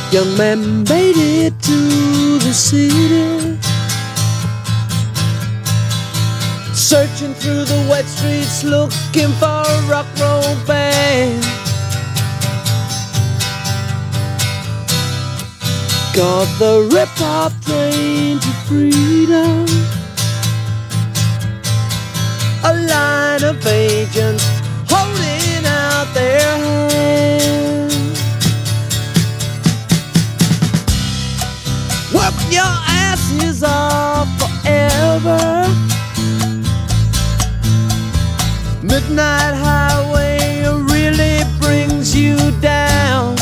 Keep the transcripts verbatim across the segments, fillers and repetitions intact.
Young man made it to the city, searching through the wet streets looking for a rock roll band. Got the rip-off train to freedom, a line of agents holding out their hands. Work your asses off forever. Midnight highway really brings you down,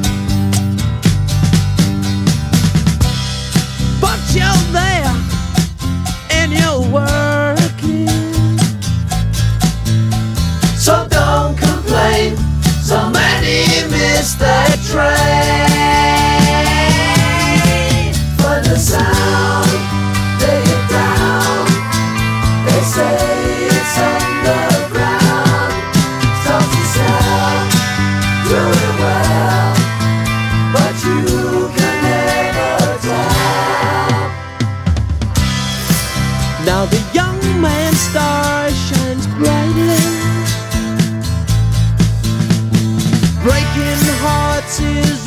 but you're there and you're working, so don't complain. So many miss that train. For the sound, they get down. They say it's underground. Stuff to sell, doing well, but you can never tell. Now the young man's star shines brightly, breaking hearts is